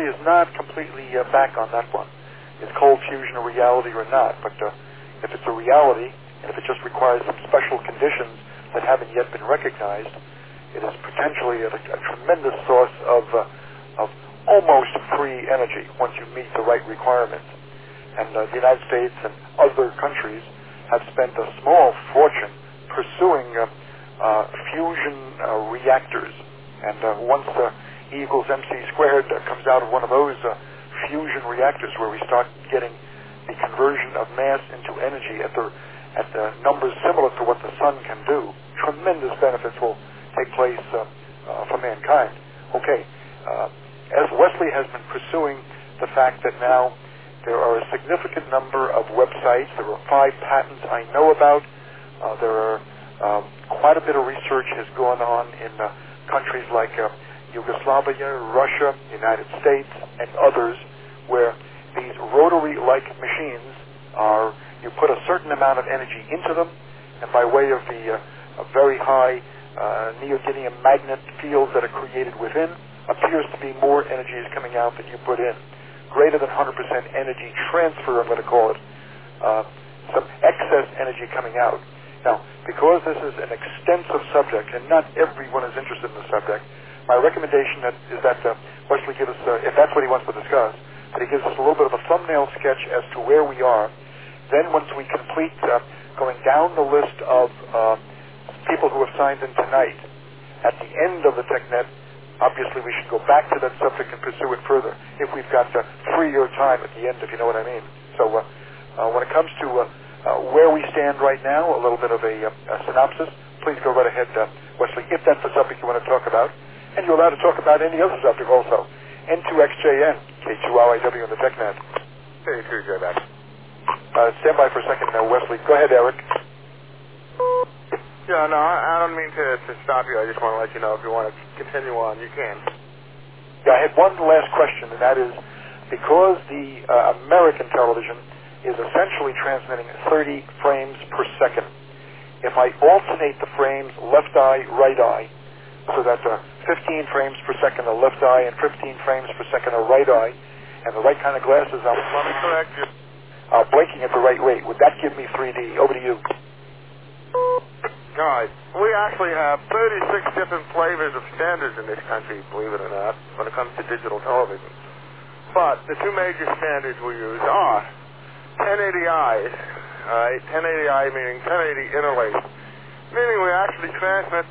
jury is not completely back on that one. Is cold fusion a reality or not? But if it's a reality, and if it just requires some special conditions that haven't yet been recognized, it is potentially a tremendous source of almost free energy once you meet the right requirements. And the United States and other countries have spent a small fortune pursuing fusion reactors. And once E equals MC squared comes out of one of those fusion reactors, where we start getting the conversion of mass into energy at the numbers similar to what the sun can do, tremendous benefits will take place for mankind. Okay, as Wesley has been pursuing the fact that now there are a significant number of websites, there are 5 patents I know about, there are quite a bit of research has gone on in countries like Yugoslavia, Russia, United States, and others, where these rotary-like machines are, you put a certain amount of energy into them, and by way of the very high neodymium magnet fields that are created within, appears to be more energy is coming out than you put in. Greater than 100% energy transfer, I'm going to call it. Some excess energy coming out. Now, because this is an extensive subject, and not everyone is interested in the subject, my recommendation is that Wesley give us, if that's what he wants to discuss, that he gives us a little bit of a thumbnail sketch as to where we are. Then once we complete going down the list of people who have signed in tonight, at the end of the TechNet, obviously we should go back to that subject and pursue it further if we've got 3-year time at the end, if you know what I mean. So when it comes to where we stand right now, a little bit of a synopsis, please go right ahead, Wesley, if that's the subject you want to talk about. And you're allowed to talk about any other subject also. N2XJN, K2RIW on the TechNet. K2J back. Stand by for a second now, Wesley. Go ahead, Eric. Yeah, no, I don't mean to stop you. I just want to let you know if you want to continue on, you can. Yeah, I had one last question, and that is, because the American television is essentially transmitting 30 frames per second, if I alternate the frames left eye, right eye, so that 15 frames per second a left eye and 15 frames per second a right eye, and the right kind of glasses, I'm correct. blinking at the right rate, would that give me 3D? Over to you. All right. We actually have 36 different flavors of standards in this country, believe it or not, when it comes to digital television. But the 2 major standards we use are 1080Is, all right, 1080I meaning 1080 interlaced, meaning we actually transmit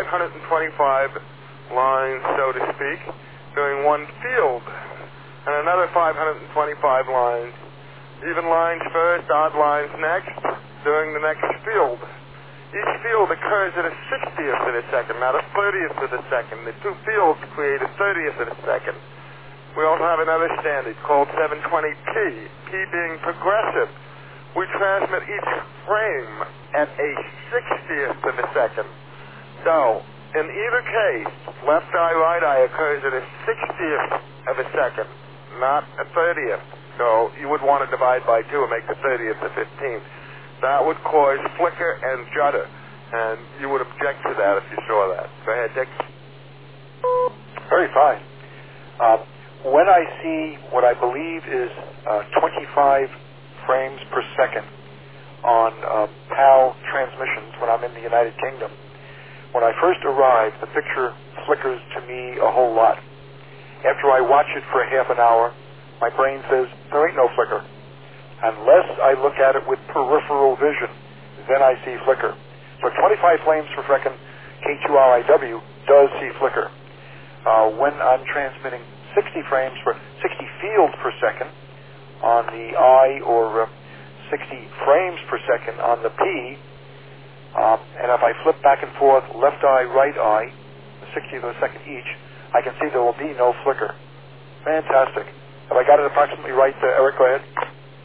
525 lines, so to speak, doing one field, and another 525 lines, even lines first, odd lines next, doing the next field. Each field occurs at a 60th of a second, not a 30th of a second. The 2 fields create a 30th of a second. We also have another standard called 720p, p being progressive. We transmit each frame at a 60th of a second. So, in either case, left eye, right eye occurs at a 60th of a second, not a 30th. So, you would want to divide by 2 and make the 30th the 15th. That would cause flicker and judder, and you would object to that if you saw that. Go ahead, Dick. Very fine. When I see what I believe is 25 frames per second on PAL transmissions when I'm in the United Kingdom, when I first arrive, the picture flickers to me a whole lot. After I watch it for a half an hour, my brain says, there ain't no flicker. Unless I look at it with peripheral vision, then I see flicker. So 25 frames per second, K2RIW does see flicker. When I'm transmitting 60 frames per 60 fields per second on the I, or 60 frames per second on the P, and if I flip back and forth left eye, right eye, 60 of a second each, I can see there will be no flicker. Fantastic. Have I got it approximately right, Eric? Go ahead.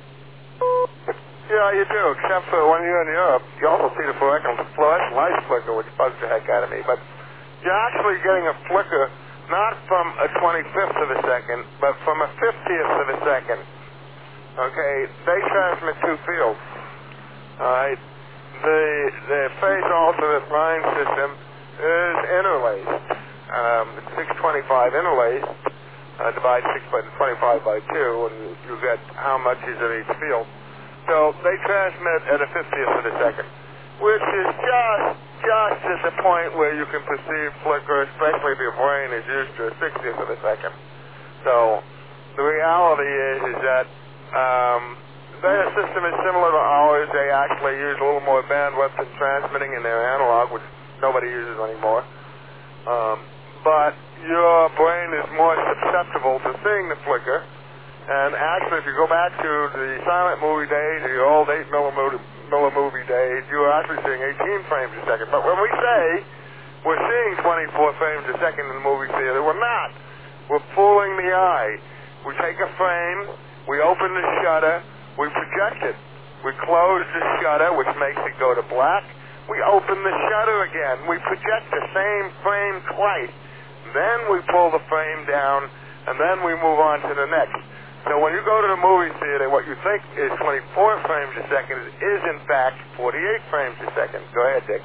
Yeah, you do, except for when you're in Europe, you also see the fluorescent light flicker, which bugs the heck out of me. But you're actually getting a flicker not from a 25th of a second, but from a 50th of a second. Okay, they transmit 2 fields. All right, the phase alternate line system is interlaced. It's 625 interlaced, divide 25 by 2, and you get how much is in each field. So they transmit at a 50th of a second, which is just at the point where you can perceive flicker, especially if your brain is used to a 60th of a second. So the reality is that their system is similar to ours. They actually use a little more bandwidth in transmitting in their analog, which nobody uses anymore. But your brain is more susceptible to seeing the flicker. And actually, if you go back to the silent movie days or your old 8 millimovie days, you were actually seeing 18 frames a second. But when we say we're seeing 24 frames a second in the movie theater, we're not. We're fooling the eye. We take a frame, we open the shutter, we project it. We close the shutter, which makes it go to black. We open the shutter again. We project the same frame twice. Then we pull the frame down, and then we move on to the next. So when you go to the movie theater, what you think is 24 frames a second is in fact 48 frames a second. Go ahead, Dick.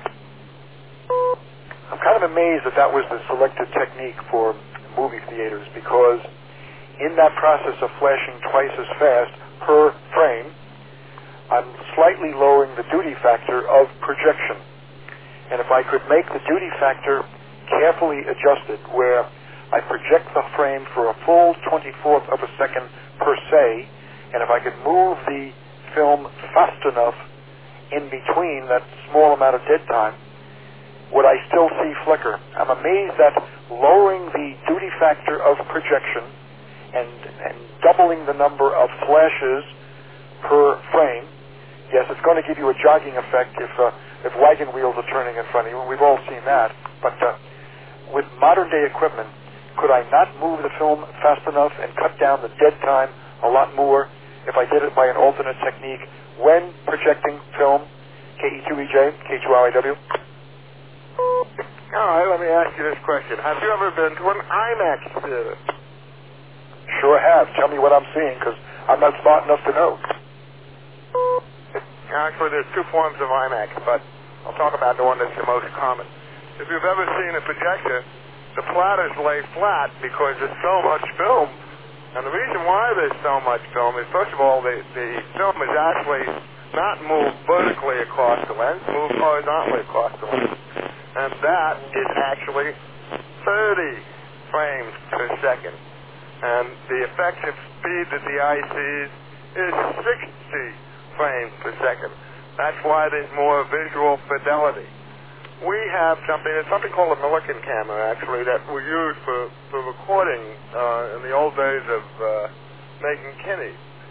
I'm kind of amazed that was the selected technique for movie theaters, because in that process of flashing twice as fast per frame, I'm slightly lowering the duty factor of projection. And if I could make the duty factor carefully adjusted, where I project the frame for a full 24th of a second per se, and if I could move the film fast enough in between that small amount of dead time, would I still see flicker? I'm amazed that lowering the duty factor of projection and doubling the number of flashes per frame, yes, it's going to give you a jogging effect if wagon wheels are turning in front of you. We've all seen that. But with modern-day equipment, could I not move the film fast enough and cut down the dead time a lot more if I did it by an alternate technique when projecting film, KE2EJ, K2RIW? All right, let me ask you this question. Have you ever been to an IMAX theater? Sure have. Tell me what I'm seeing, because I'm not smart enough to know. Actually, there's two forms of IMAX, but I'll talk about the one that's the most common. If you've ever seen a projector, the platters lay flat because there's so much film. And the reason why there's so much film is, first of all, the film is actually not moved vertically across the lens, moved horizontally across the lens. And that is actually 30 frames per second. And the effective speed that the eye sees is 60 frames per second. That's why there's more visual fidelity. We have something called a Millikan camera, actually, that we use for recording in the old days of making kidney.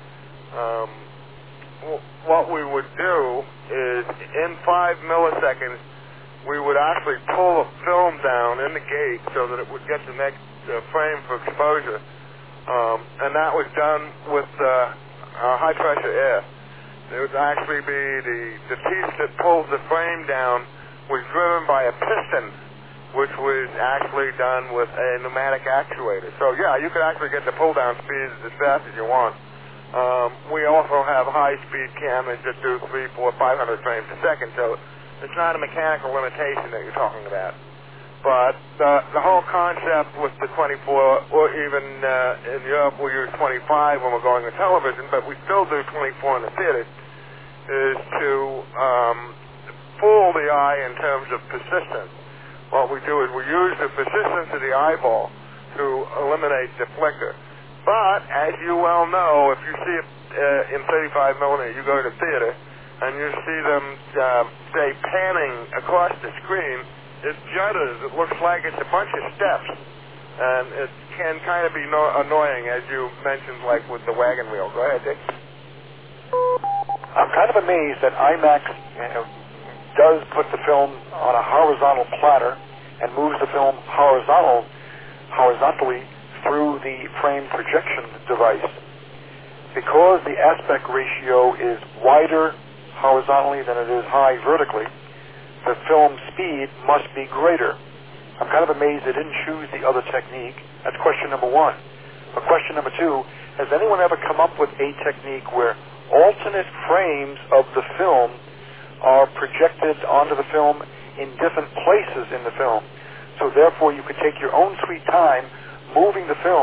What we would do is, in 5 milliseconds, we would actually pull a film down in the gate so that it would get the next frame for exposure. And that was done with high-pressure air. It would actually be the piece that pulls the frame down was driven by a piston, which was actually done with a pneumatic actuator. So, yeah, you could actually get the pull-down speeds as fast as you want. We also have high-speed cameras that do 300, 400, 500 frames a second, so it's not a mechanical limitation that you're talking about. But the whole concept with the 24, or even in Europe we use 25 when we're going to television, but we still do 24 in the theater, is to fool the eye in terms of persistence. What we do is we use the persistence of the eyeball to eliminate the flicker. But, as you well know, if you see it in 35 millimeter, you go to the theater, and you see them, say, panning across the screen, it judders. It looks like it's a bunch of steps. And it can kind of be annoying, as you mentioned, like with the wagon wheel. Go ahead, Dick. I'm kind of amazed that IMAX does put the film on a horizontal platter and moves the film horizontally through the frame projection device. Because the aspect ratio is wider horizontally than it is high vertically, the film speed must be greater. I'm kind of amazed they didn't choose the other technique. That's question number one. But question number two, has anyone ever come up with a technique where alternate frames of the film are projected onto the film in different places in the film? So therefore you could take your own sweet time moving the film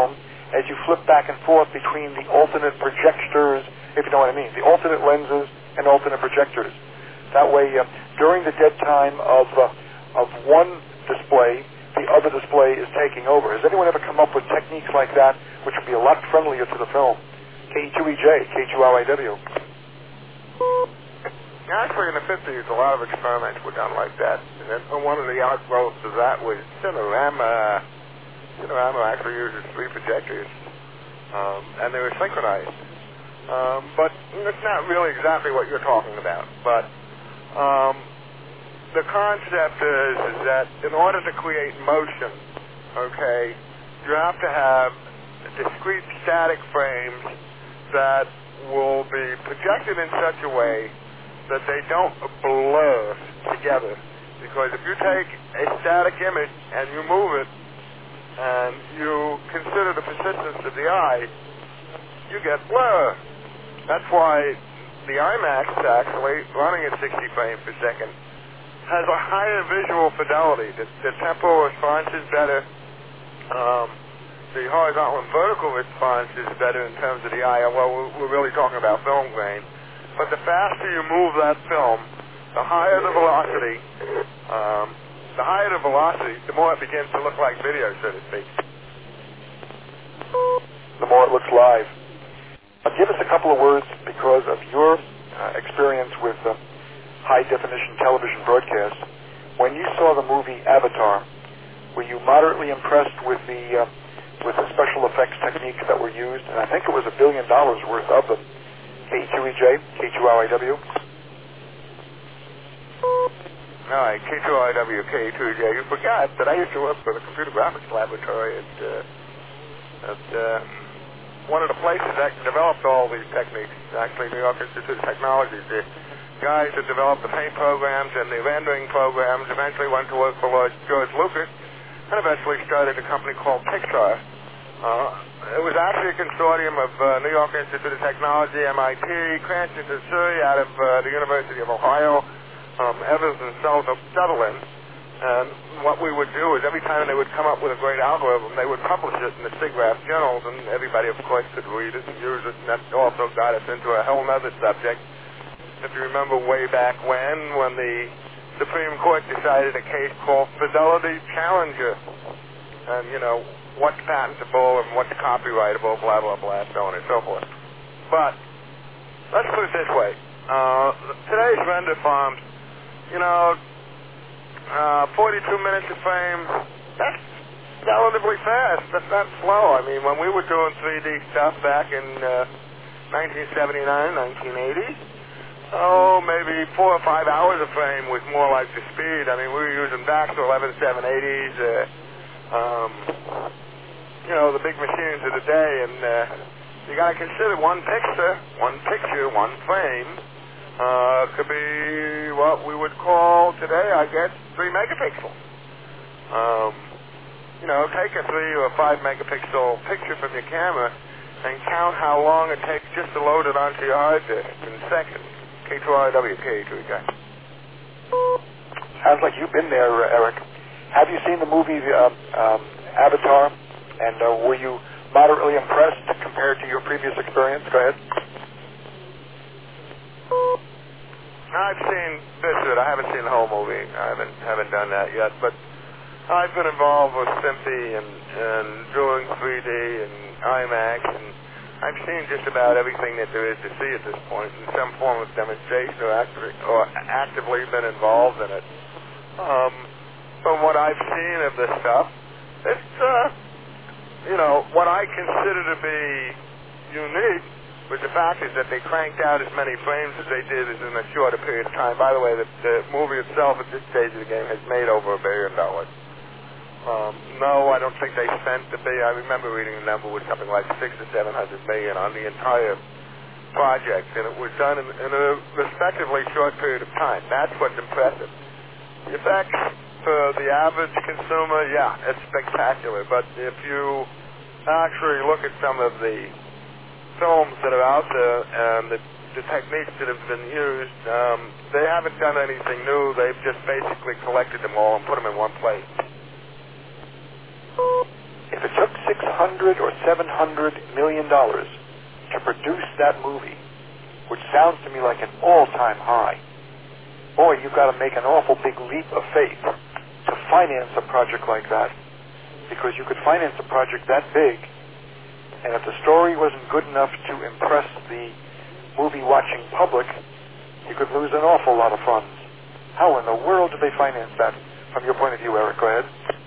as you flip back and forth between the alternate projectors, if you know what I mean, the alternate lenses and alternate projectors. That way, during the dead time of one display, the other display is taking over. Has anyone ever come up with techniques like that, which would be a lot friendlier to the film? K2EJ, K2RIW. Actually, in the 50s, a lot of experiments were done like that. And one of the outgrowths of that was Cinerama. Cinerama actually uses 3 projectors, and they were synchronized. But it's not really exactly what you're talking about. But the concept is that in order to create motion, okay, you have to have discrete static frames that will be projected in such a way that they don't blur together. Because if you take a static image and you move it and you consider the persistence of the eye, you get blur. That's why the IMAX, actually, running at 60 frames per second, has a higher visual fidelity. The temporal response is better. The horizontal and vertical response is better in terms of the eye. Well, we're really talking about film grain. But the faster you move that film, the higher the velocity. The more it begins to look like video, so to speak. The more it looks live. Give us a couple of words, because of your experience with high-definition television broadcasts. When you saw the movie Avatar, were you moderately impressed with the special effects techniques that were used? And I think it was $1 billion worth of them. K2EJ, K2RIW. All right, K2RIW, K2EJ. You forgot that I used to work for the computer graphics laboratory at one of the places that developed all these techniques, actually New York Institute of Technology. The guys that developed the paint programs and the rendering programs eventually went to work for George Lucas and eventually started a company called Pixar. It was actually a consortium of New York Institute of Technology, MIT, Cranston, Missouri, out of the University of Ohio, Evans and Sutherland. And what we would do is every time they would come up with a great algorithm, they would publish it in the SIGGRAPH journals, and everybody, of course, could read it and use it, and that also got us into a whole other subject. If you remember way back when the Supreme Court decided a case called Fidelity Challenger, and, what's patentable and what's copyrightable, blah, blah, blah, so on and so forth. But let's put it this way. Today's render farms, 42 minutes a frame, that's relatively fast. That's not slow. I mean, when we were doing 3D stuff back in 1979, 1980, maybe 4 or 5 hours a frame was more like the speed. I mean, we were using back to 11780s, the big machines of the day, and you got to consider one picture, one frame, could be what we would call today, I guess, 3 megapixels. Take a 3 or 5 megapixel picture from your camera and count how long it takes just to load it onto your hard disk in seconds. K2RIW, K2EJ. Sounds like you've been there, Eric. Have you seen the movie Avatar? And were you moderately impressed compared to your previous experience? Go ahead. I've seen this of it. I haven't seen the whole movie. I haven't done that yet. But I've been involved with SMPTE and doing 3D and IMAX, and I've seen just about everything that there is to see at this point in some form of demonstration or actively been involved in it. From what I've seen of this stuff, it's what I consider to be unique was the fact is that they cranked out as many frames as they did in a shorter period of time. By the way, the movie itself at this stage of the game has made over $1 billion. No, I don't think they spent the billion. I remember reading the number was something like $600 to $700 million on the entire project, and it was done in a respectively short period of time. That's what's impressive. The effects for the average consumer, yeah, it's spectacular. But if you actually look at some of the films that are out there and the techniques that have been used, they haven't done anything new. They've just basically collected them all and put them in one place. If it took 6 $600 or $700 million to produce that movie, which sounds to me like an all-time high. Boy, you've got to make an awful big leap of faith to finance a project like that, because you could finance a project that big, and if the story wasn't good enough to impress the movie-watching public, you could lose an awful lot of funds. How in the world did they finance that? From your point of view, Eric, go ahead.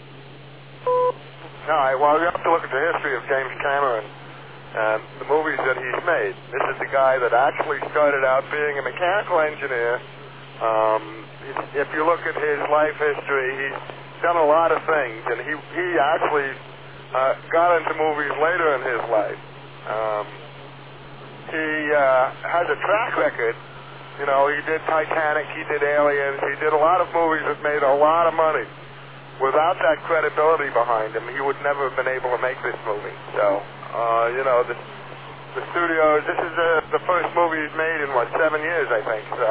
All right, well, you have to look at the history of James Cameron and the movies that he's made. This is the guy that actually started out being a mechanical engineer. If you look at his life history, he's done a lot of things, and he actually got into movies later in his life. He has a track record. You know, he did Titanic, he did Aliens, he did a lot of movies that made a lot of money. Without that credibility behind him, he would never have been able to make this movie. So, you know, the studios, this is the first movie he's made in, 7 years, I think. So,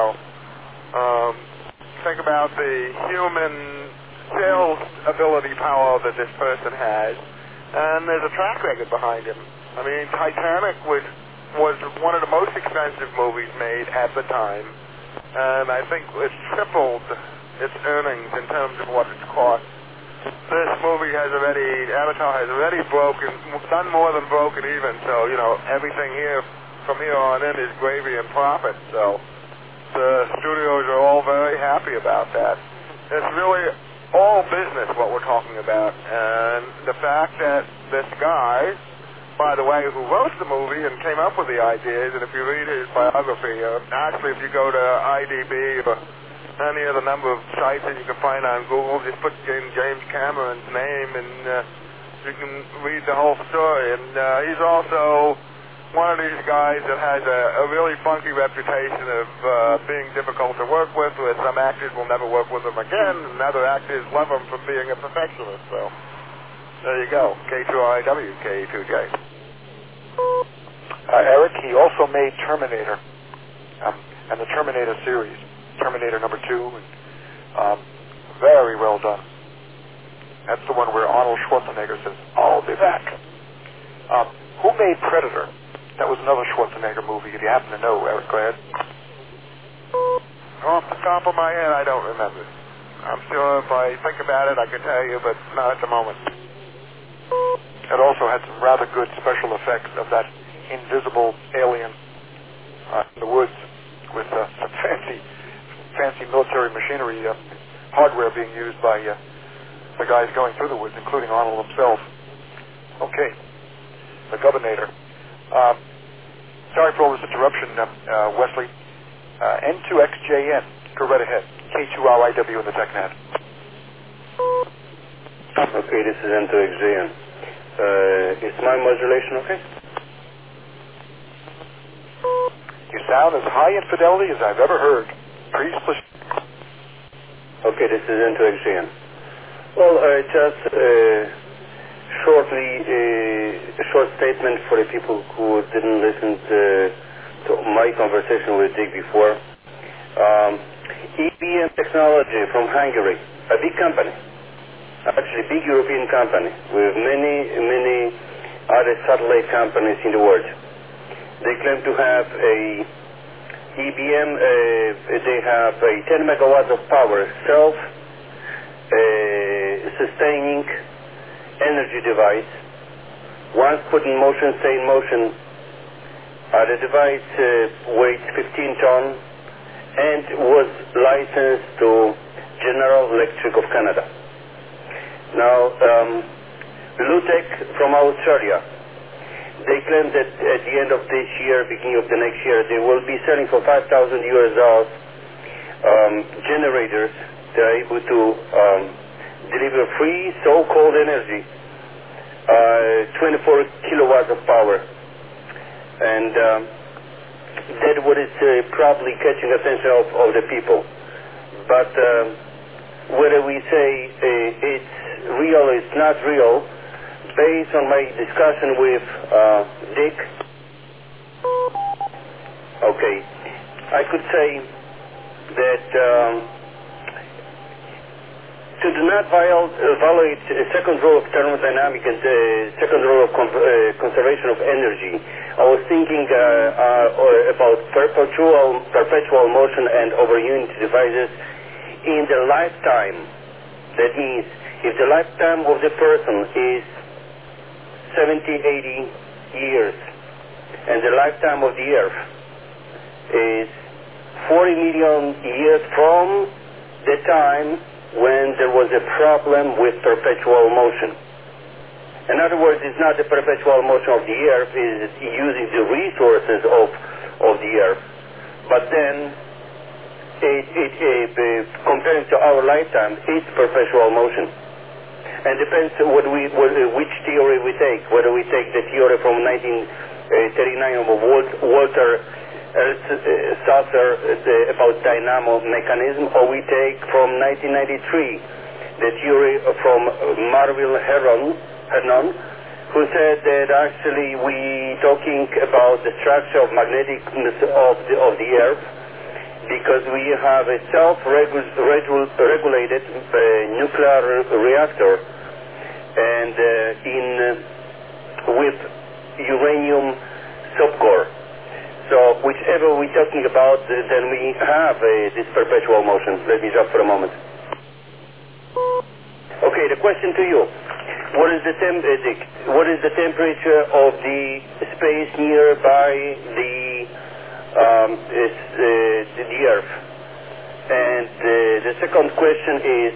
think about the human sales ability power that this person has, and there's a track record behind him. I mean, Titanic was one of the most expensive movies made at the time, and I think it tripled its earnings in terms of what it's cost. This movie Avatar has already done more than broken even, so, you know, everything here, from here on in, is gravy and profit, so the studios are all very happy about that. It's really all business, what we're talking about, and the fact that this guy, by the way, who wrote the movie and came up with the ideas, and if you read his biography, actually if you go to IMDb or any of the number of sites that you can find on Google, just put in James Cameron's name and you can read the whole story. And he's also one of these guys that has a really funky reputation of being difficult to work with, where some actors will never work with him again, and other actors love him for being a perfectionist. So there you go, K2RIW, K2J. Eric, he also made Terminator, and the Terminator series, Terminator number 2, and very well done. That's the one where Arnold Schwarzenegger says, "I'll be back." Who made Predator? That was another Schwarzenegger movie, if you happen to know. Eric, go ahead. Off the top of my head, I don't remember. I'm sure if I think about it, I could tell you, but not at the moment. It also had some rather good special effects of that invisible alien in the woods with some fancy military machinery, hardware being used by the guys going through the woods, including Arnold himself. Okay, the Governator. Sorry for all this interruption, Wesley. N2XJN, go right ahead. K2RIW in the TechNet. Okay, this is N2XJN. Is my modulation okay? You sound as high in fidelity as I've ever heard. Please. Okay, this is N2XJN. Well, just shortly, a short statement for the people who didn't listen to my conversation with Dick before. EBM Technology from Hungary, a big company, actually big European company with many other satellite companies in the world. They claim to have a EBM, they have a 10 megawatts of power, self-sustaining energy device. Once put in motion, stay in motion. The device weighs 15 tons and was licensed to General Electric of Canada. Now, Lutech from Australia, they claim that at the end of this year, beginning of the next year, they will be selling for $5,000 generators that are able to deliver free so-called energy, 24 kilowatts of power. And that what is probably catching attention of the people. But whether we say it's real or it's not real, based on my discussion with Dick, okay, I could say that to do not violate the second rule of thermodynamics and the second rule of conservation of energy, I was thinking about perpetual motion and over-unity devices in the lifetime. That means if the lifetime of the person is 70, 80 years, and the lifetime of the Earth is 40 million years from the time when there was a problem with perpetual motion. In other words, it's not the perpetual motion of the Earth, it's using the resources of the Earth. But then, comparing to our lifetime, it's perpetual motion. And depends which theory we take, whether we take the theory from 1939 of Walter Saucer about dynamo mechanism, or we take from 1993 the theory from Marvin Hernon, who said that actually we talking about the structure of magneticness of the Earth, because we have a self-regulated nuclear reactor, and with uranium subcore. So whichever we're talking about, then we have this perpetual motion. Let me drop for a moment. Okay, the question to you: what is the temperature of the space nearby the Earth? And the second question is: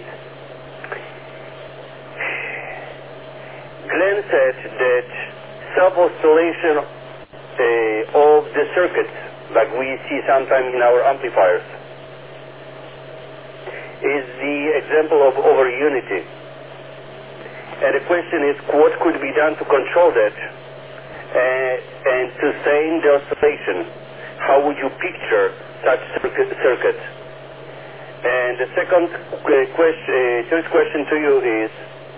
Glenn said that sub-oscillation of the circuits, like we see sometimes in our amplifiers, is the example of over-unity. And the question is, what could be done to control that and sustain the oscillation? How would you picture such circuit? And the third question to you is,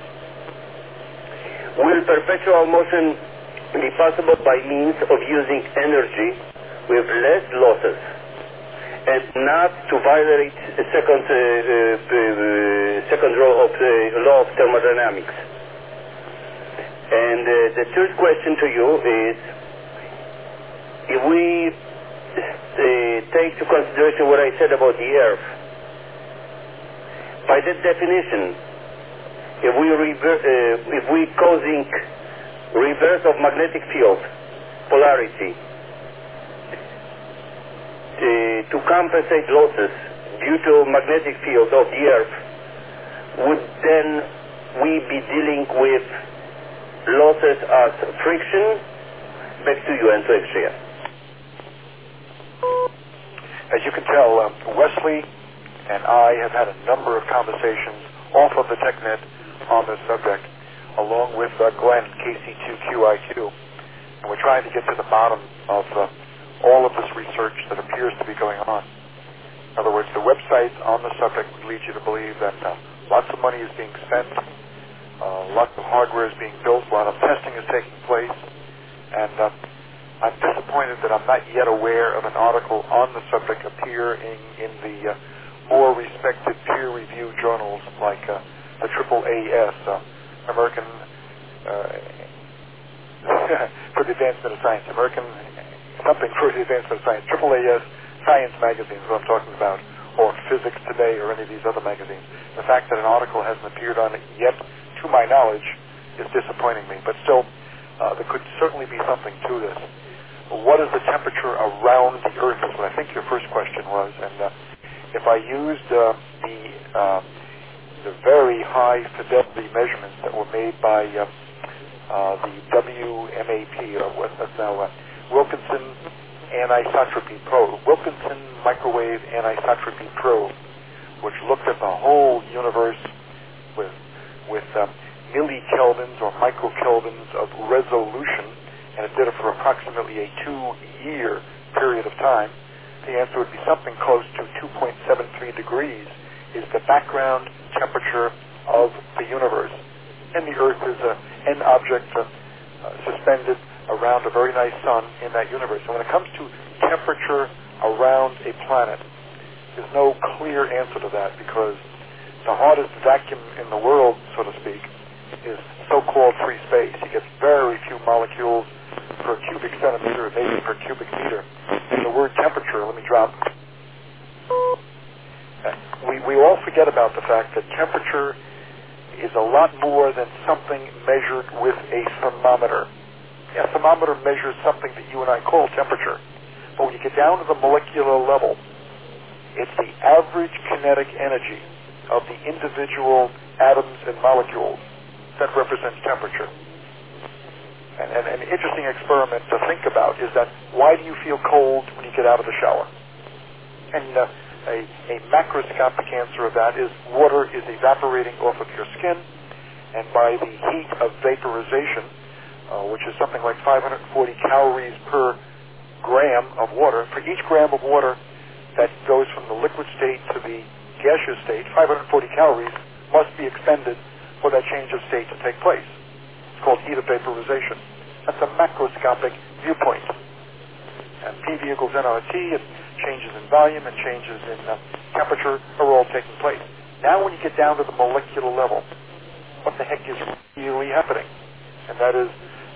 will perpetual motion be possible by means of using energy with less losses and not to violate the second law of thermodynamics? And the third question to you is, if we take into consideration what I said about the Earth, by that definition, if we causing reverse of magnetic field polarity to compensate losses due to magnetic field of the Earth, would then we be dealing with losses as friction? Back to you and to Xavier. As you can tell, Wesley and I have had a number of conversations off of the TechNet on this subject, along with Glenn, KC2QIQ, and we're trying to get to the bottom of all of this research that appears to be going on. In other words, the website on the subject would lead you to believe that lots of money is being spent, lots of hardware is being built, a lot of testing is taking place, and I'm disappointed that I'm not yet aware of an article on the subject appearing in the more respected peer-reviewed journals like the AAAS, American for the Advancement of Science, American something for the Advancement of Science, AAAS Science magazines, what I'm talking about, or Physics Today, or any of these other magazines. The fact that an article hasn't appeared on it yet, to my knowledge, is disappointing me. But still, there could certainly be something to this. What is the temperature around the Earth is what I think your first question was. And if I used the very high fidelity measurements that were made by the WMAP, or what's now Wilkinson Anisotropy Probe, Wilkinson Microwave Anisotropy Probe, which looked at the whole universe with millikelvins or microkelvins of resolution, and it did it for approximately a 2-year period of time. The answer would be something close to 2.73 degrees is the background temperature of the universe. And the Earth is an object suspended around a very nice sun in that universe. And when it comes to temperature around a planet, there's no clear answer to that, because the hardest vacuum in the world, so to speak, is so-called free space. You get very few molecules per cubic centimeter, maybe per cubic meter. And the word temperature, let me drop. We all forget about the fact that temperature is a lot more than something measured with a thermometer. A thermometer measures something that you and I call temperature. But when you get down to the molecular level, it's the average kinetic energy of the individual atoms and molecules that represents temperature. And an interesting experiment to think about is that why do you feel cold when you get out of the shower? And a macroscopic answer of that is water is evaporating off of your skin, and by the heat of vaporization, which is something like 540 calories per gram of water, for each gram of water that goes from the liquid state to the gaseous state, 540 calories must be expended for that change of state to take place. It's called heat of vaporization. That's a macroscopic viewpoint. And PV equals nRT, and changes in volume and changes in temperature are all taking place. Now when you get down to the molecular level, what the heck is really happening? And that is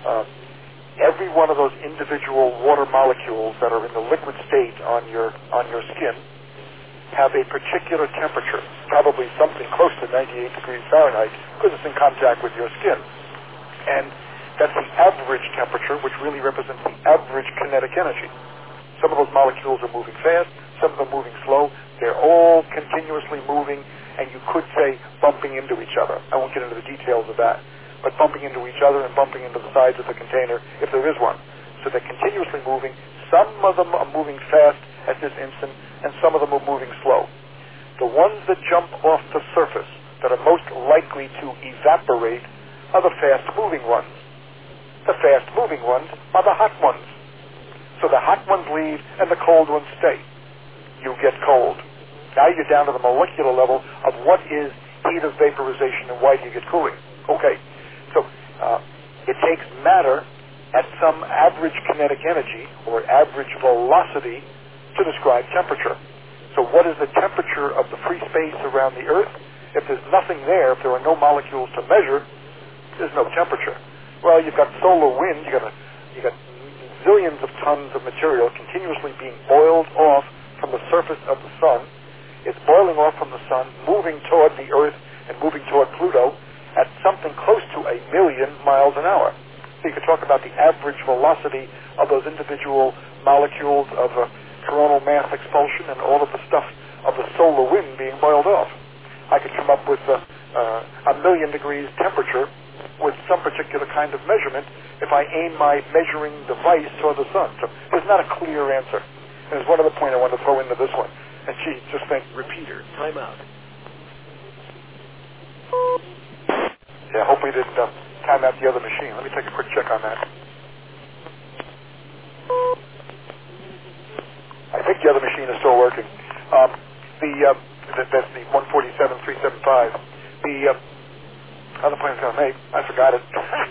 every one of those individual water molecules that are in the liquid state on your skin have a particular temperature, probably something close to 98 degrees Fahrenheit, because it's in contact with your skin. And that's the average temperature, which really represents the average kinetic energy. Some of those molecules are moving fast, some of them moving slow. They're all continuously moving, and you could say bumping into each other. I won't get into the details of that, but bumping into each other and bumping into the sides of the container, if there is one. So they're continuously moving. Some of them are moving fast at this instant, and some of them are moving slow. The ones that jump off the surface that are most likely to evaporate are the fast-moving ones. The fast-moving ones are the hot ones. So the hot ones leave and the cold ones stay. You get cold. Now you're down to the molecular level of what is heat of vaporization and why do you get cooling. Okay, so it takes matter at some average kinetic energy or average velocity to describe temperature. So what is the temperature of the free space around the Earth? If there's nothing there, if there are no molecules to measure, there's no temperature. Well, you've got solar wind, you got zillions of tons of material continuously being boiled off from the surface of the sun. It's boiling off from the sun, moving toward the Earth and moving toward Pluto at something close to 1 million miles an hour. So you could talk about the average velocity of those individual molecules of coronal mass expulsion and all of the stuff of the solar wind being boiled off. I could come up with 1 million degrees temperature with some particular kind of measurement if I aim my measuring device toward the sun. So there's not a clear answer. And there's one other point I want to throw into this one. And gee, just think. Repeater, time out. Yeah, hope we didn't time out the other machine. Let me take a quick check on that. I think the other machine is still working. That's the 147.375. The other point I was going to make, I forgot it.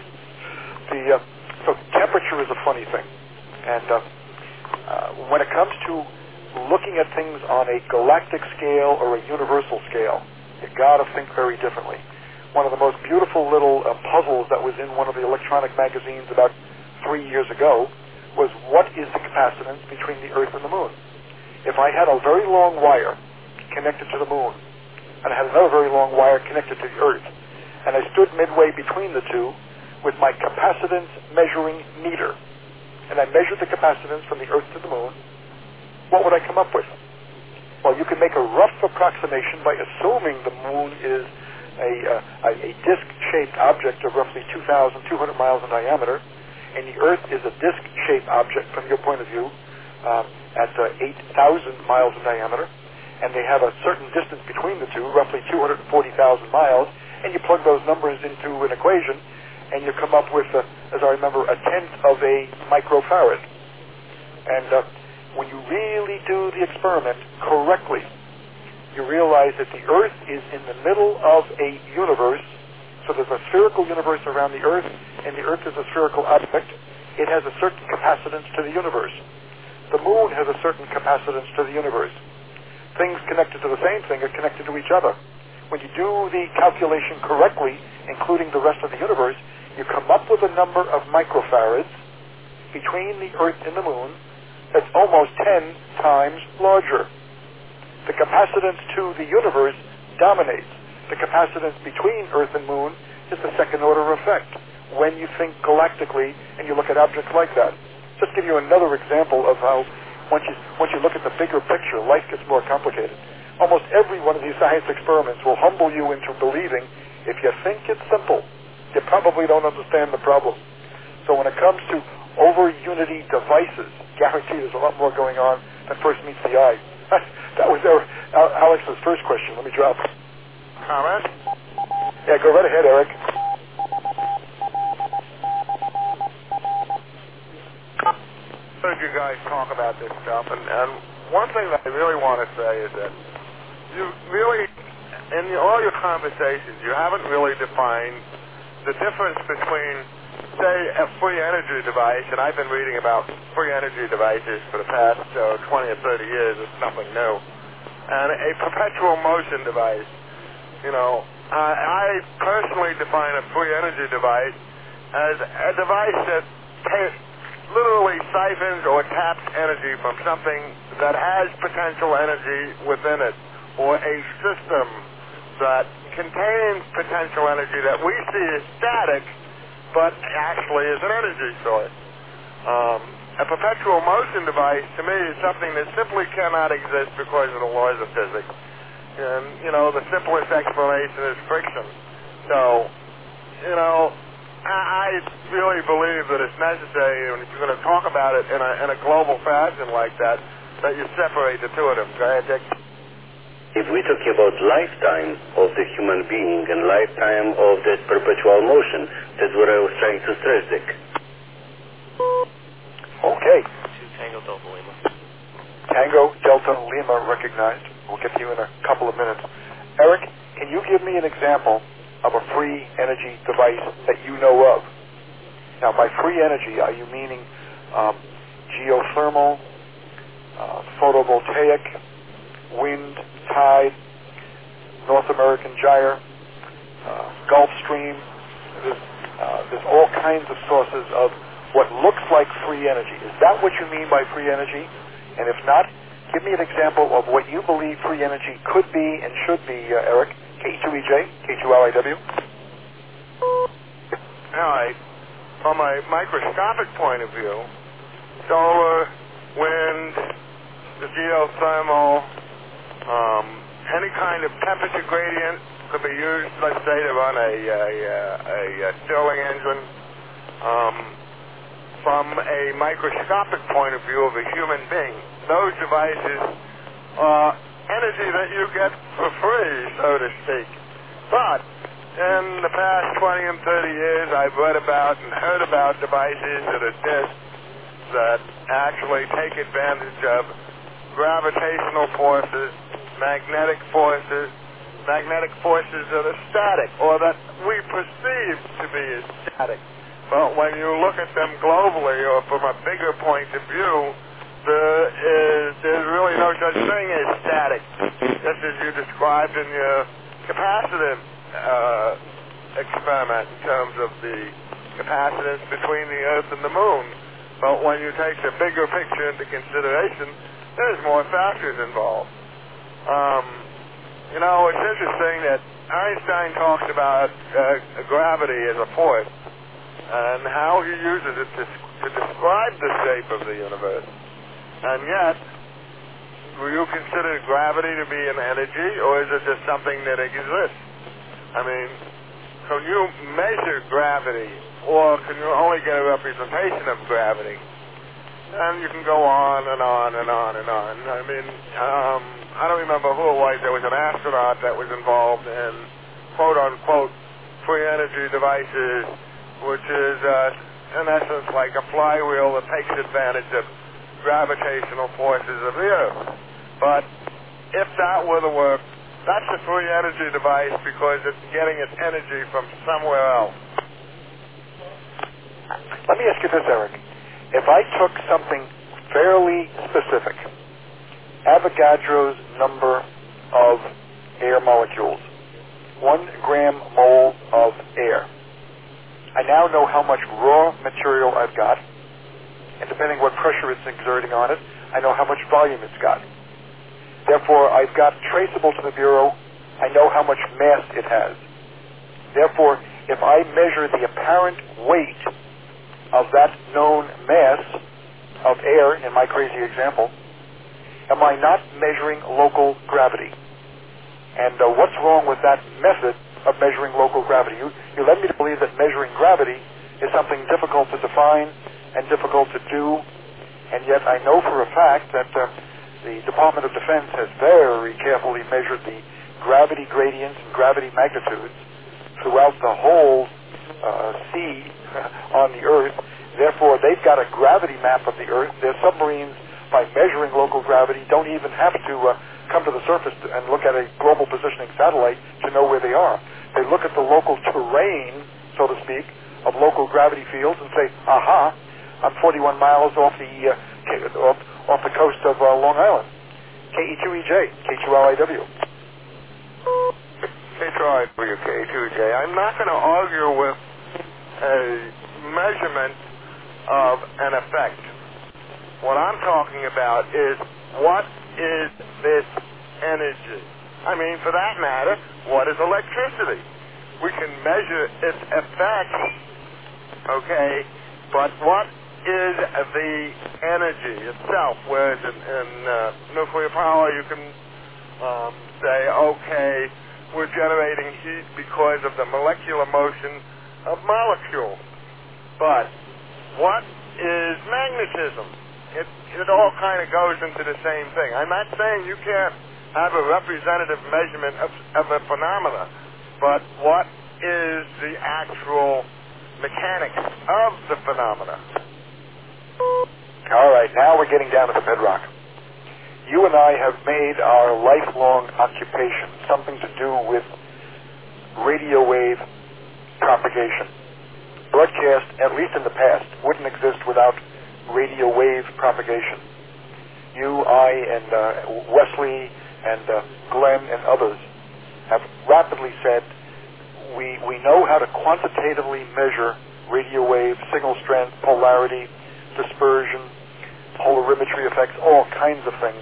So temperature is a funny thing. And when it comes to looking at things on a galactic scale or a universal scale, you got to think very differently. One of the most beautiful little puzzles that was in one of the electronic magazines about 3 years ago was what is the capacitance between the Earth and the Moon? If I had a very long wire connected to the Moon, and I had another very long wire connected to the Earth, and I stood midway between the two with my capacitance measuring meter, and I measured the capacitance from the Earth to the Moon, what would I come up with? Well, you can make a rough approximation by assuming the Moon is a disc-shaped object of roughly 2,200 miles in diameter, and the Earth is a disc-shaped object from your point of view at 8,000 miles in diameter, and they have a certain distance between the two, roughly 240,000 miles, and you plug those numbers into an equation, and you come up with, as I remember, 1/10 of a microfarad. And when you really do the experiment correctly, you realize that the Earth is in the middle of a universe. So there's a spherical universe around the Earth, and the Earth is a spherical object. It has a certain capacitance to the universe. The Moon has a certain capacitance to the universe. Things connected to the same thing are connected to each other. when you do the calculation correctly, including the rest of the universe, you come up with a number of microfarads between the Earth and the Moon that's almost 10 times larger. The capacitance to the universe dominates. The capacitance between Earth and Moon is the second-order effect when you think galactically and you look at objects like that. Just give you another example of how once you look at the bigger picture, life gets more complicated. Almost every one of these science experiments will humble you into believing if you think it's simple, you probably don't understand the problem. So when it comes to over-unity devices, guarantee there's a lot more going on than first meets the eye. That was Alex's first question. Let me drop. Comment? Yeah, go right ahead, Eric. Heard you guys talk about this stuff, and one thing that I really want to say is that you really, in all your conversations, you haven't really defined the difference between, say, a free energy device, and I've been reading about free energy devices for the past 20 or 30 years. It's nothing new. And a perpetual motion device. You know, I personally define a free energy device as a device that literally siphons or taps energy from something that has potential energy within it, or a system that contains potential energy that we see as static, but actually is an energy source. A perpetual motion device, to me, is something that simply cannot exist because of the laws of physics. And, you know, the simplest explanation is friction. So, you know, I really believe that it's necessary, when you're going to talk about it in a global fashion like that, that you separate the two of them. Go ahead, Dick. If we're talking about lifetime of the human being and lifetime of that perpetual motion, that's what I was trying to stress, Dick. Okay. Tango Delta Lima. Tango Delta Lima recognized. We'll get to you in a couple of minutes. Eric, can you give me an example of a free energy device that you know of? Now, by free energy, are you meaning geothermal, photovoltaic, wind, tide, North American gyre, Gulf Stream? There's all kinds of sources of what looks like free energy. Is that what you mean by free energy? And if not, give me an example of what you believe free energy could be and should be, Eric. K2EJ, K2LIW. All right. From a microscopic point of view, solar, wind, the geothermal, any kind of temperature gradient could be used, let's say, to run a Stirling engine. From a microscopic point of view of a human being, those devices are energy that you get for free, so to speak. But in the past 20 and 30 years, I've read about and heard about devices that are discs that actually take advantage of gravitational forces, magnetic forces that are static, or that we perceive to be as static. But when you look at them globally, or from a bigger point of view, there's really no such thing as static, just as you described in your capacitive experiment in terms of the capacitance between the Earth and the Moon. But when you take the bigger picture into consideration, there's more factors involved. You know, it's interesting that Einstein talks about gravity as a force and how he uses it to describe the shape of the universe. And yet, do you consider gravity to be an energy, or is it just something that exists? I mean, can you measure gravity, or can you only get a representation of gravity? And you can go on and on and on and on. I mean, I don't remember who it was. There was an astronaut that was involved in quote-unquote free energy devices, which is, in essence, like a flywheel that takes advantage of gravitational forces of the Earth. But if that were to work, that's a free energy device because it's getting its energy from somewhere else. Let me ask you this, Eric. If I took something fairly specific, Avogadro's number of air molecules, 1 gram mole of air. I now know how much raw material I've got, and depending what pressure it's exerting on it, I know how much volume it's got. Therefore, I've got traceable to the Bureau, I know how much mass it has. Therefore, if I measure the apparent weight of that known mass of air, in my crazy example, am I not measuring local gravity? And what's wrong with that method of measuring local gravity? You led me to believe that measuring gravity is something difficult to define and difficult to do, and yet I know for a fact that the Department of Defense has very carefully measured the gravity gradients and gravity magnitudes throughout the whole sea on the Earth. Therefore, they've got a gravity map of the Earth. Their submarines, by measuring local gravity, don't even have to come to the surface and look at a global positioning satellite to know where they are. They look at the local terrain, so to speak, of local gravity fields and say, aha, I'm 41 miles off the coast of Long Island. KE2EJ, K2LIW. K2LIW, K2J. I'm not going to argue with a measurement of an effect. What I'm talking about is, what is this energy? I mean, for that matter, what is electricity? We can measure its effect, okay, but what is the energy itself? Whereas in nuclear power, you can say, okay, we're generating heat because of the molecular motion of molecules. But what is magnetism? It all kind of goes into the same thing. I'm not saying you can't have a representative measurement of a phenomena, but what is the actual mechanics of the phenomena? All right, now we're getting down to the bedrock. You and I have made our lifelong occupation something to do with radio wave propagation. Broadcast, at least in the past, wouldn't exist without radio wave propagation. You, I, and Wesley, and Glenn, and others have rapidly said we know how to quantitatively measure radio wave, signal strength, polarity, dispersion, polarimetry effects, all kinds of things.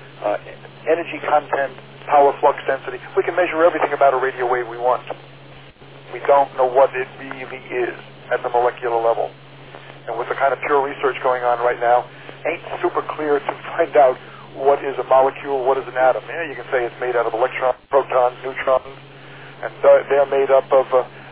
Energy content, power flux density. We can measure everything about a radio wave we want. We don't know what it really is at the molecular level. And with the kind of pure research going on right now, ain't super clear to find out what is a molecule, what is an atom. Yeah, you can say it's made out of electrons, protons, neutrons, and they're made up of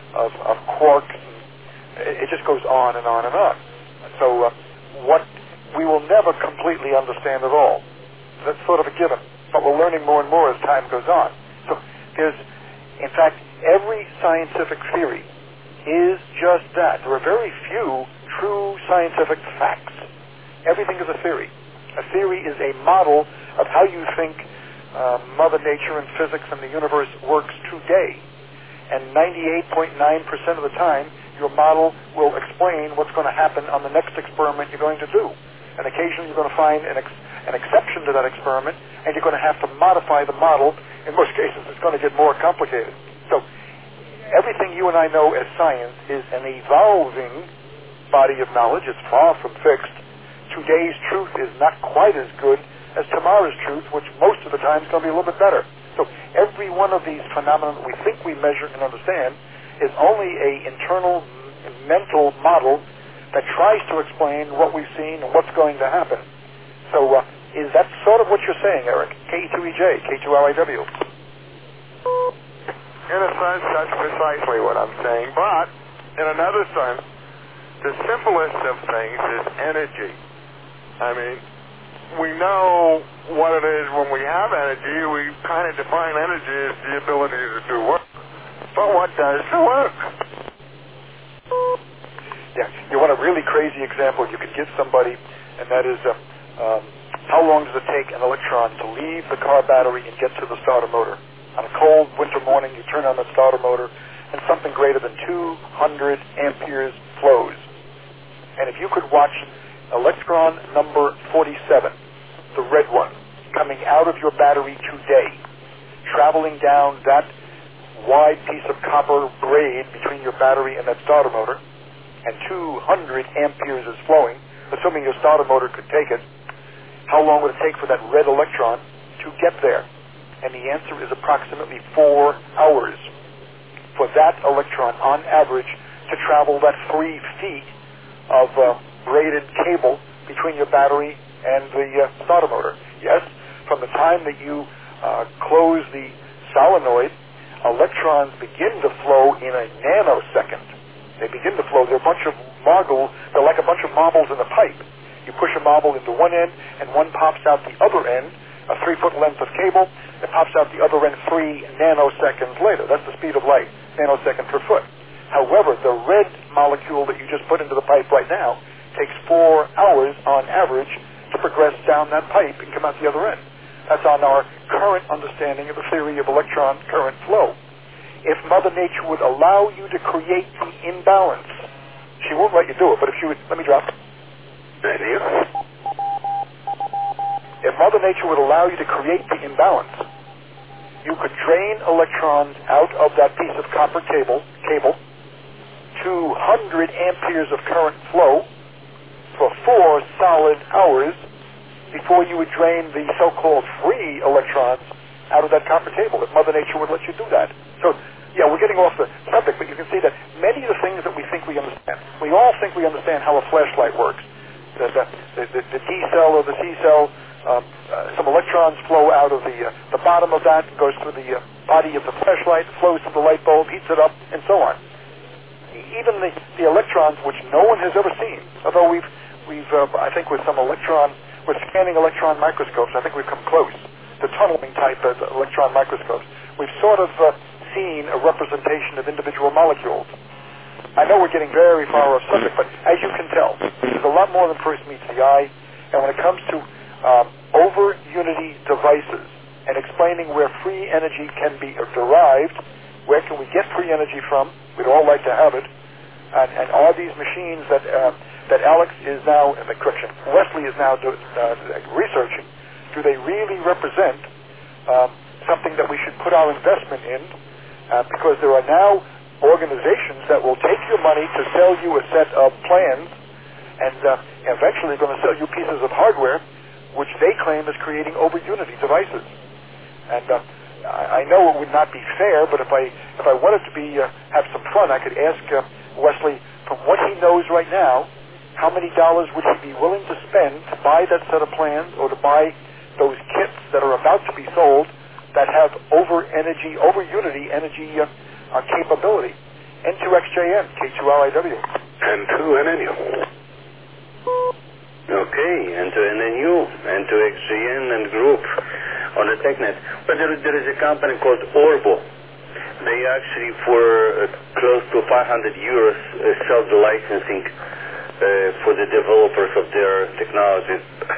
quarks. It just goes on and on and on. So what we will never completely understand at all. That's sort of a given. But we're learning more and more as time goes on. So there's, in fact, every scientific theory is just that. There are very few true scientific facts. Everything is a theory. A theory is a model of how you think Mother Nature and physics and the universe works today. And 98.9% of the time, your model will explain what's going to happen on the next experiment you're going to do. And occasionally you're going to find an exception to that experiment, and you're going to have to modify the model. In most cases, it's going to get more complicated. So everything you and I know as science is an evolving body of knowledge. It's far from fixed. Today's truth is not quite as good as tomorrow's truth, which most of the time is going to be a little bit better. So every one of these phenomena that we think we measure and understand is only an internal mental model that tries to explain what we've seen and what's going to happen. So is that sort of what you're saying, Eric? KE2EJ, K2LIW. In a sense, that's precisely what I'm saying. But in another sense, the simplest of things is energy. I mean, we know what it is when we have energy. We kind of define energy as the ability to do work. But what does the work? Yeah, you want a really crazy example you could give somebody, and that is how long does it take an electron to leave the car battery and get to the starter motor? On a cold winter morning, you turn on the starter motor, and something greater than 200 amperes flows. And if you could watch electron number 47, the red one, coming out of your battery today, traveling down that wide piece of copper braid between your battery and that starter motor, and 200 amperes is flowing, assuming your starter motor could take it, how long would it take for that red electron to get there? And the answer is approximately 4 hours for that electron, on average, to travel that 3 feet of braided cable between your battery and the starter motor. Yes, from the time that you close the solenoid, electrons begin to flow in a nanosecond. They begin to flow. They're a bunch of marbles. They're like a bunch of marbles in a pipe. You push a marble into one end, and one pops out the other end, a 3-foot length of cable. It pops out the other end 3 nanoseconds later. That's the speed of light, nanosecond per foot. However, the red molecule that you just put into the pipe right now takes 4 hours on average to progress down that pipe and come out the other end. That's on our current understanding of the theory of electron current flow. If Mother Nature would allow you to create the imbalance, she won't let you do it, but if she would, let me drop. If Mother Nature would allow you to create the imbalance, you could drain electrons out of that piece of copper cable, 200 amperes of current flow for 4 solid hours before you would drain the so-called free electrons out of that copper cable, if Mother Nature would let you do that. So, yeah, we're getting off the subject, but you can see that many of the things that we think we understand, we all think we understand how a flashlight works. The D cell or the C cell, some electrons flow out of the bottom of that, goes through the body of the flashlight, flows to the light bulb, heats it up, and so on. Even the electrons, which no one has ever seen, although we've I think with scanning electron microscopes, I think we've come close to tunneling type of electron microscopes. We've sort of seen a representation of individual molecules. I know we're getting very far off subject, but as you can tell, there's a lot more than first meets the eye. And when it comes to over-unity devices and explaining where free energy can be derived, where can we get free energy from? We'd all like to have it. And are these machines that Alex is now, Wesley is now researching, do they really represent something that we should put our investment in? Because there are now organizations that will take your money to sell you a set of plans, and eventually going to sell you pieces of hardware which they claim is creating over-unity devices. And I know it would not be fair, but if I wanted to have some fun, I could ask Wesley, from what he knows right now, how many dollars would he be willing to spend to buy that set of plans or to buy those kits that are about to be sold that have over-unity energy capability. N2XJN, K2LIW. N2NNU. Okay, N2NNU, N2XJN and group on the TechNet. But there is a company called Orbo. They actually, for close to 500 euros, sell the licensing for the developers of their technologies.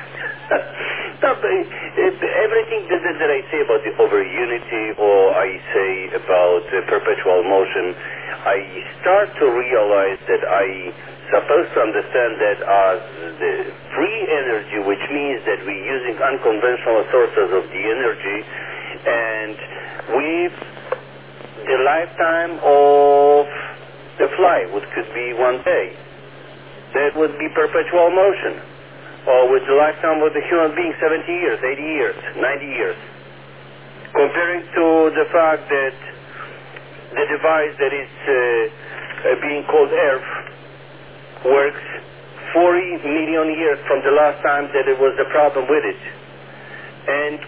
Everything that I say about the over-unity, or I say about perpetual motion, I start to realize that I supposed to understand that as the free energy, which means that we're using unconventional sources of the energy, and with the lifetime of the fly, which could be 1 day, that would be perpetual motion. Or with the lifetime of the human being, 70 years, 80 years, 90 years. Comparing to the fact that the device that is being called Earth works 40 million years from the last time that there was a problem with it, and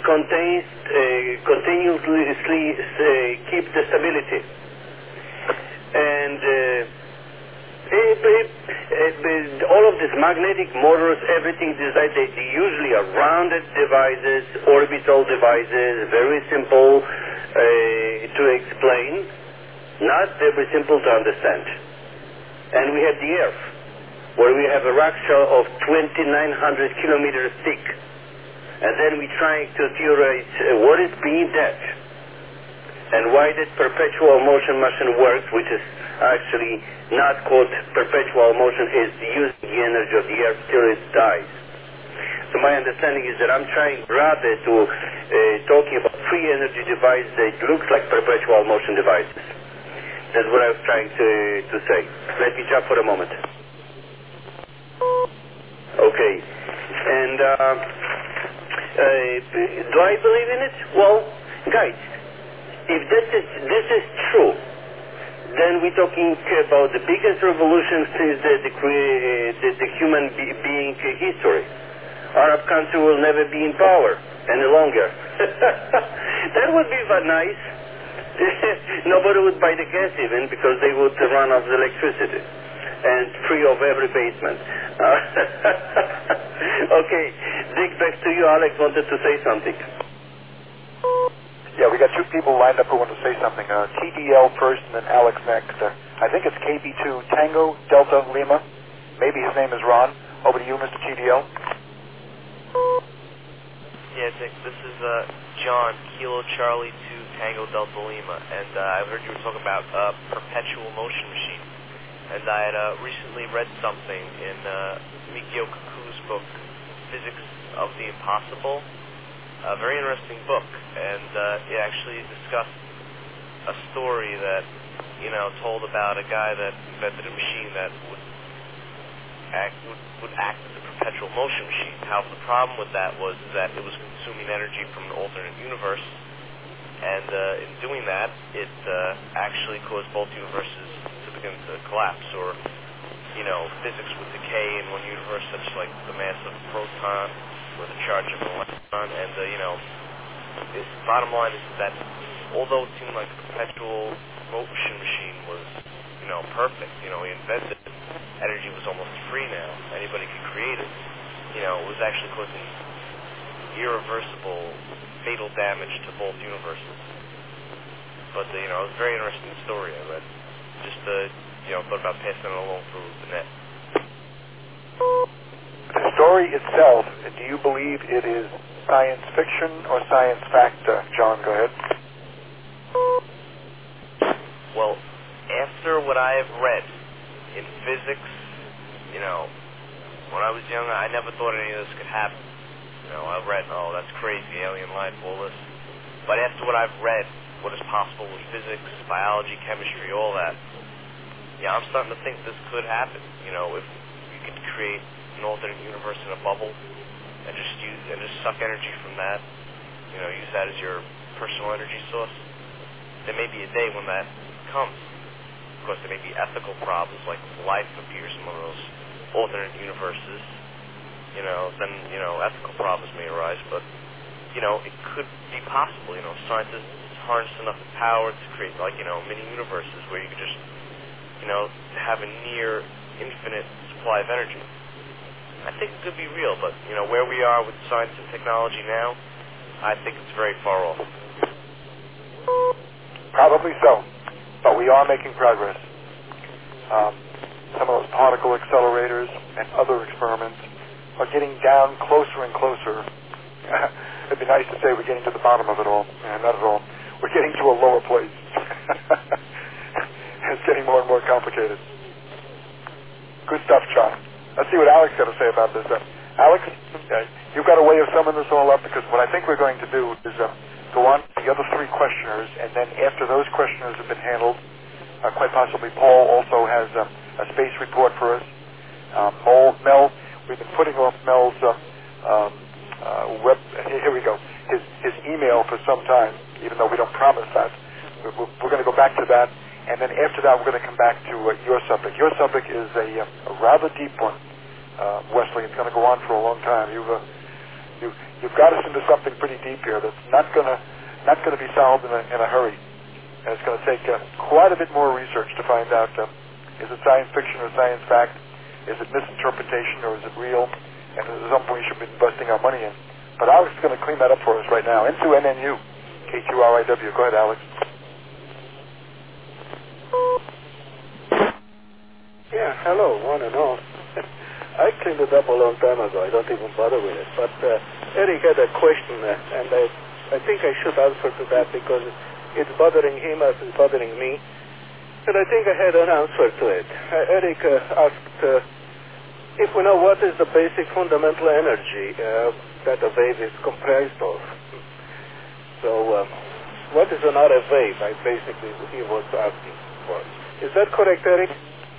continuously keep the stability. And all of these magnetic motors, everything designed, they usually are rounded devices, orbital devices, very simple to explain, not very simple to understand. And we have the Earth, where we have a rock shell of 2,900 kilometers thick. And then we're trying to theorize what is beneath that, and why that perpetual motion machine works, which is actually not called perpetual motion, is using the energy of the Earth till it dies. So my understanding is that I'm trying rather to talking about free energy device that looks like perpetual motion devices. That's what I was trying to say. Let me jump for a moment. Okay. And do I believe in it? Well, guys, if this is true, then we're talking about the biggest revolution since the human being history. Arab country will never be in power any longer. That would be nice. Nobody would buy the gas even because they would run off the electricity and free of every basement. Okay, Dick, back to you. Alex wanted to say something. Yeah, we got two people lined up who want to say something. TDL first and then Alex next. I think it's KB2 Tango Delta Lima. Maybe his name is Ron. Over to you, Mr. TDL. Yeah, Dick, this is John, Kilo Charlie 2 Tango Delta Lima, and I heard you were talking about perpetual motion machine. And I had recently read something in Mikio Kaku's book, Physics of the Impossible. A very interesting book, and it actually discussed a story that, told about a guy that invented a machine that would act as a perpetual motion machine. However, the problem with that was that it was consuming energy from an alternate universe, and in doing that, it actually caused both universes to begin to collapse, or, physics would decay in one universe, such like the mass of a proton or the charge of an electron, and, the bottom line is that although it seemed like a perpetual motion machine was, perfect, he invented it, energy was almost free now, anybody could create it, it was actually causing irreversible, fatal damage to both universes. But, it was a very interesting story I read. Just, thought about passing it along through the net. The story itself, do you believe it is science fiction or science fact? John, go ahead. Well, after what I have read in physics, when I was young, I never thought any of this could happen. I read, oh, that's crazy, alien life, all this. But after what I've read, what is possible with physics, biology, chemistry, all that, I'm starting to think this could happen. If you could create an alternate universe in a bubble and just suck energy from that, use that as your personal energy source, there may be a day when that comes. Of course, there may be ethical problems, like life appears in one of those alternate universes. Then, ethical problems may arise, but, it could be possible. Scientists harness enough power to create, mini universes where you could just, have a near infinite supply of energy. I think it could be real, but, where we are with science and technology now, I think it's very far off. Probably so, but we are making progress. Some of those particle accelerators and other experiments are getting down closer and closer. It'd be nice to say we're getting to the bottom of it all. Not at all. We're getting to a lower place. It's getting more and more complicated. Good stuff, John. Let's see what Alex got to say about this. Alex, you've got a way of summing this all up, because what I think we're going to do is go on to the other three questioners, and then after those questioners have been handled, quite possibly Paul also has a space report for us. Mel, we've been putting off Mel's here we go, his email for some time, even though we don't promise that. We're going to go back to that, and then after that we're going to come back to your subject. Your subject is a rather deep one, Wesley. It's going to go on for a long time. You've got us into something pretty deep here that's not going to be solved in a hurry, and it's going to take quite a bit more research to find out is it science fiction or science fact, is it misinterpretation or is it real, and is it something we should be investing our money in. But Alex is going to clean that up for us right now. Into NNU, KQRIW. Go ahead, Alex. Yeah, hello, one and all. I cleaned it up a long time ago. I don't even bother with it. But Eric had a question, and I think I should answer to that because it's bothering him as it's bothering me. And I think I had an answer to it. Eric asked if we know what is the basic fundamental energy that a wave is comprised of. So what is an RF wave? I basically he was asking for. Is that correct, Eric?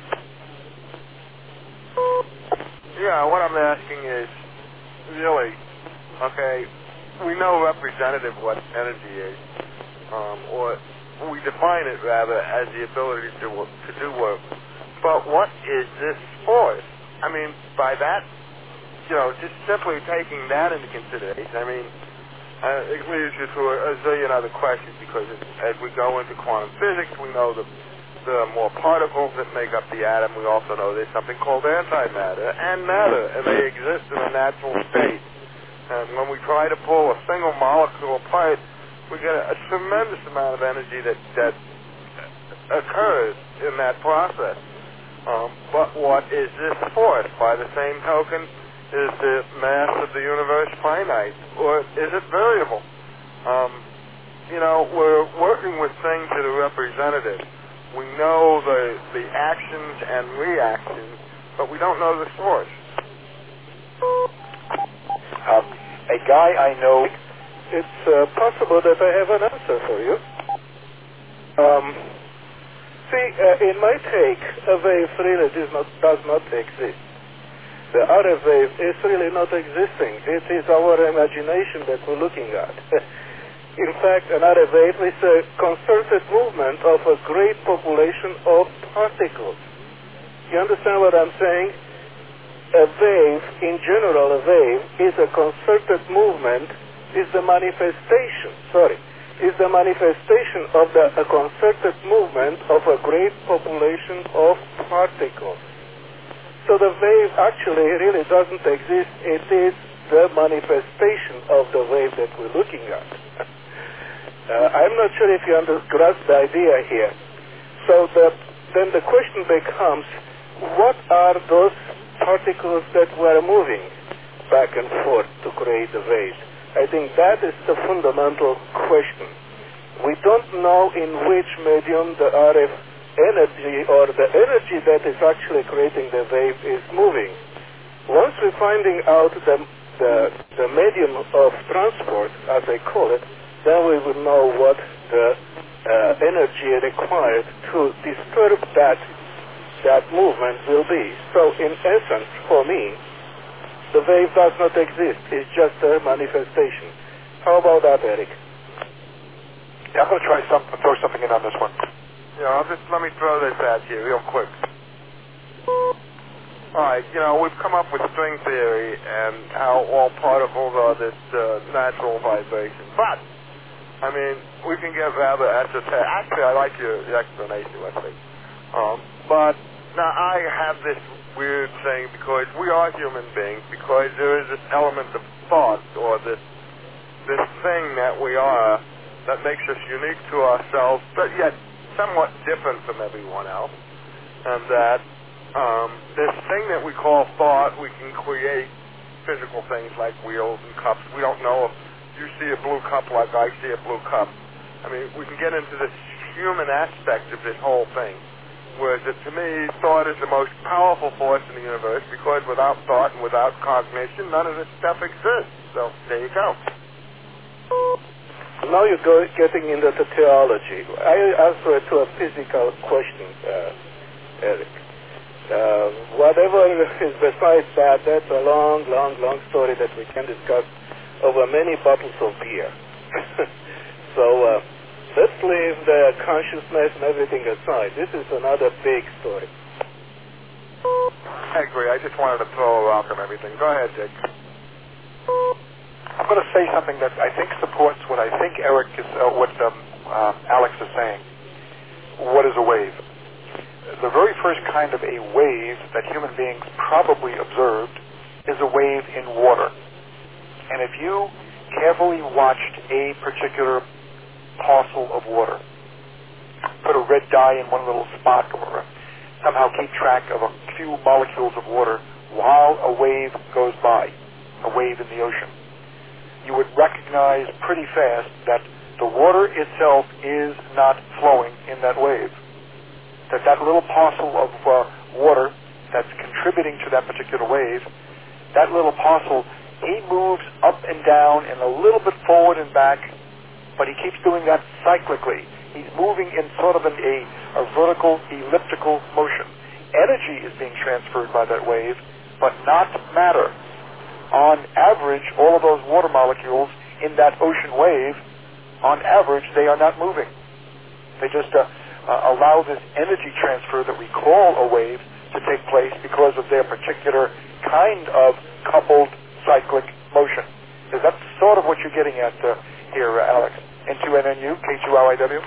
Yeah, what I'm asking is, really, okay, we know representative what energy is, or we define it rather as the ability to do work. But what is this force? I mean, by that, just simply taking that into consideration, I mean, it leads you to a zillion other questions, because as we go into quantum physics, we know that there are more particles that make up the atom. We also know there's something called antimatter and matter, and they exist in a natural state. And when we try to pull a single molecule apart, we get a tremendous amount of energy that occurs in that process. But what is this force? By the same token, is the mass of the universe finite, or is it variable? We're working with things that are representative. We know the actions and reactions, but we don't know the source. A guy I know... It's possible that I have an answer for you. In my take, a wave really does not exist. The RF wave is really not existing. It is our imagination that we're looking at. In fact, an RF wave is a concerted movement of a great population of particles. You understand what I'm saying? A wave, in general, a wave is a concerted movement, is the manifestation of a concerted movement of a great population of particles. So the wave actually really doesn't exist. It is the manifestation of the wave that we're looking at. I'm not sure if you grasp the idea here. So then the question becomes, what are those particles that were moving back and forth to create the wave? I think that is the fundamental question. We don't know in which medium the RF energy or the energy that is actually creating the wave is moving. Once we're finding out the medium of transport, as I call it, then we will know what the energy required to disturb that movement will be. So in essence, for me, the wave does not exist. It's just a manifestation. How about that, Eric? Yeah, I'm going to try throw something in on this one. Yeah, let me throw this at you real quick. All right, we've come up with string theory and how all particles are this natural vibration. But, I mean, we can get rather esoteric. Actually, I like your explanation, I think. But now I have this weird thing, because we are human beings, because there is this element of thought, or this thing that we are, that makes us unique to ourselves, but yet somewhat different from everyone else. And that this thing that we call thought, we can create physical things like wheels and cups. We don't know if you see a blue cup like I see a blue cup. I mean, we can get into this human aspect of this whole thing. Whereas to me, thought is the most powerful force in the universe, because without thought and without cognition, none of this stuff exists. So there you go. Now you're getting into the theology. I answer to a physical question, Eric. Whatever is besides that, that's a long, long, long story that we can discuss over many bottles of beer. So let's leave the consciousness and everything aside. This is another big story. I agree. I just wanted to throw a rock on everything. Go ahead, Dick. I'm going to say something that I think supports what I think Alex is saying. What is a wave? The very first kind of a wave that human beings probably observed is a wave in water. And if you carefully watched a particular parcel of water, put a red dye in one little spot, or somehow keep track of a few molecules of water while a wave goes by, a wave in the ocean, you would recognize pretty fast that the water itself is not flowing in that wave. That little parcel of water that's contributing to that particular wave, that little parcel, he moves up and down and a little bit forward and back but he keeps doing that cyclically. He's moving in sort of a vertical elliptical motion. Energy is being transferred by that wave, but not matter. On average, all of those water molecules in that ocean wave, on average, they are not moving. They just allow this energy transfer that we call a wave to take place because of their particular kind of coupled cyclic motion. Is that sort of what you're getting at here, Alex? N2NNU, K2LIW?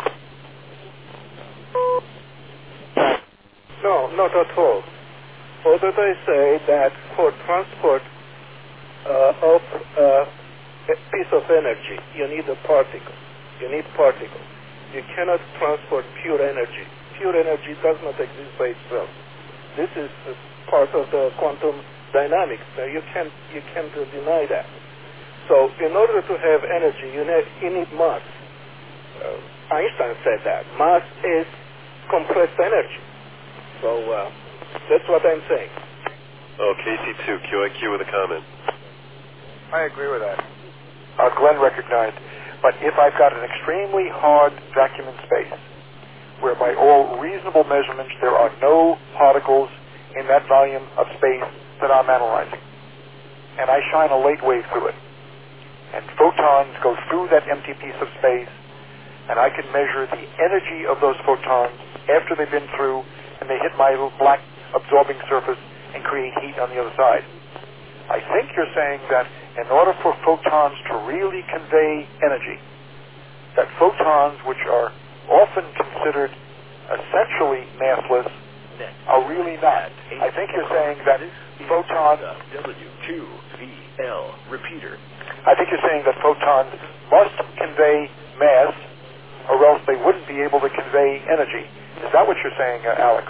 No, not at all. Or did I say that for transport of a piece of energy, you need a particle. You need particles. You cannot transport pure energy. Pure energy does not exist by itself. This is part of the quantum dynamics. You can't deny that. So in order to have energy, you need mass. Einstein said that. Mass is compressed energy. So that's what I'm saying. Oh, KC2, QIQ with a comment. I agree with that. Glenn recognized. But if I've got an extremely hard vacuum in space, where by all reasonable measurements there are no particles in that volume of space that I'm analyzing, and I shine a light wave through it, and photons go through that empty piece of space, and I can measure the energy of those photons after they've been through, and they hit my little black absorbing surface and create heat on the other side. I think you're saying that in order for photons to really convey energy, that photons, which are often considered essentially massless, are really not. I think you're saying that photons... W2VL repeater. I think you're saying that photons must convey mass, or else they wouldn't be able to convey energy. Is that what you're saying, Alex?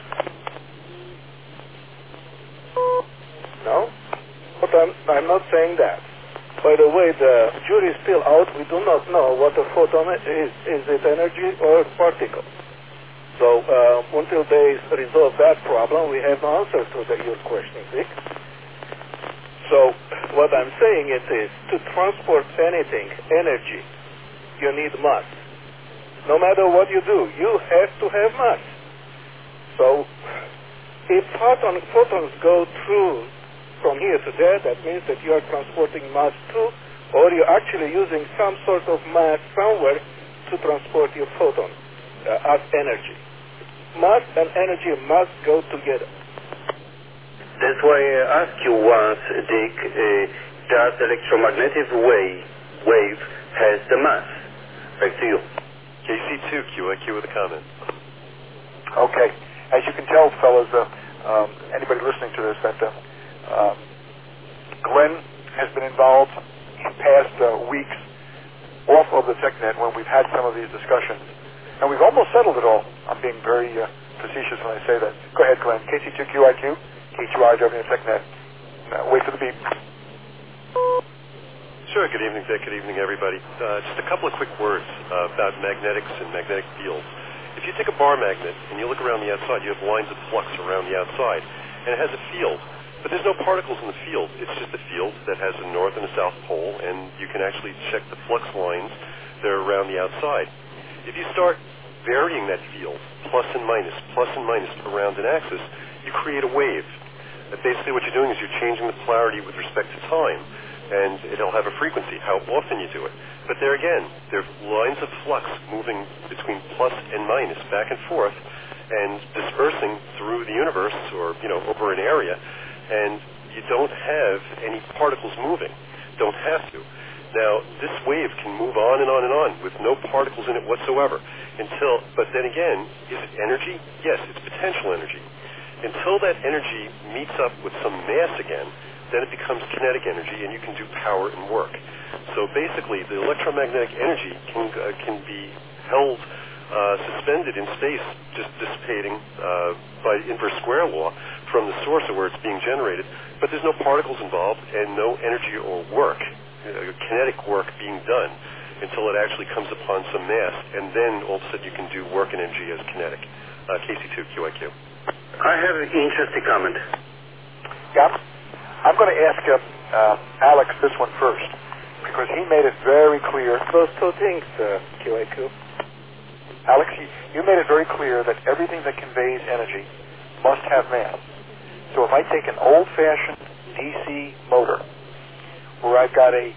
No, but I'm not saying that. By the way, the jury is still out. We do not know what a photon is. Is it energy or particle? So until they resolve that problem, we have no answer to your question, Vic. So what I'm saying is to transport anything, energy, you need mass. No matter what you do, you have to have mass. So if photons go through from here to there, that means that you are transporting mass too, or you're actually using some sort of mass somewhere to transport your photon as energy. Mass and energy must go together. That's why I asked you once, Dick, does the electromagnetic wave has the mass? Back to you. KC2, QIQ with a comment. Okay. As you can tell, fellas, anybody listening to this, that Glenn has been involved in past weeks off of the TechNet when we've had some of these discussions. And we've almost settled it all. I'm being very facetious when I say that. Go ahead, Glenn. KC2QIQ, K2IW TechNet. Wait for the beep. Sure. Good evening, Dick. Good evening, everybody. Just a couple of quick words about magnetics and magnetic fields. If you take a bar magnet and you look around the outside, you have lines of flux around the outside, and it has a field. But there's no particles in the field. It's just a field that has a north and a south pole, and you can actually check the flux lines that are around the outside. If you start varying that field, plus and minus around an axis, you create a wave. And basically what you're doing is you're changing the polarity with respect to time, and it'll have a frequency, how often you do it. But there again, there are lines of flux moving between plus and minus, back and forth, and dispersing through the universe, or, over an area, and you don't have any particles moving. Don't have to. Now, this wave can move on and on and on with no particles in it whatsoever. But then again, is it energy? Yes, it's potential energy. Until that energy meets up with some mass again, then it becomes kinetic energy, and you can do power and work. So basically, the electromagnetic energy can be held suspended in space, just dissipating by inverse square law from the source of where it's being generated, but there's no particles involved and no energy or work, kinetic work being done until it actually comes upon some mass, and then all of a sudden you can do work and energy as kinetic. KC2, QIQ. I have an interesting comment. Yeah. I'm going to ask Alex this one first. because he made it very clear. Those two things, QAQ. Alex, you made it very clear that everything that conveys energy must have mass. So if I take an old-fashioned DC motor where I've got a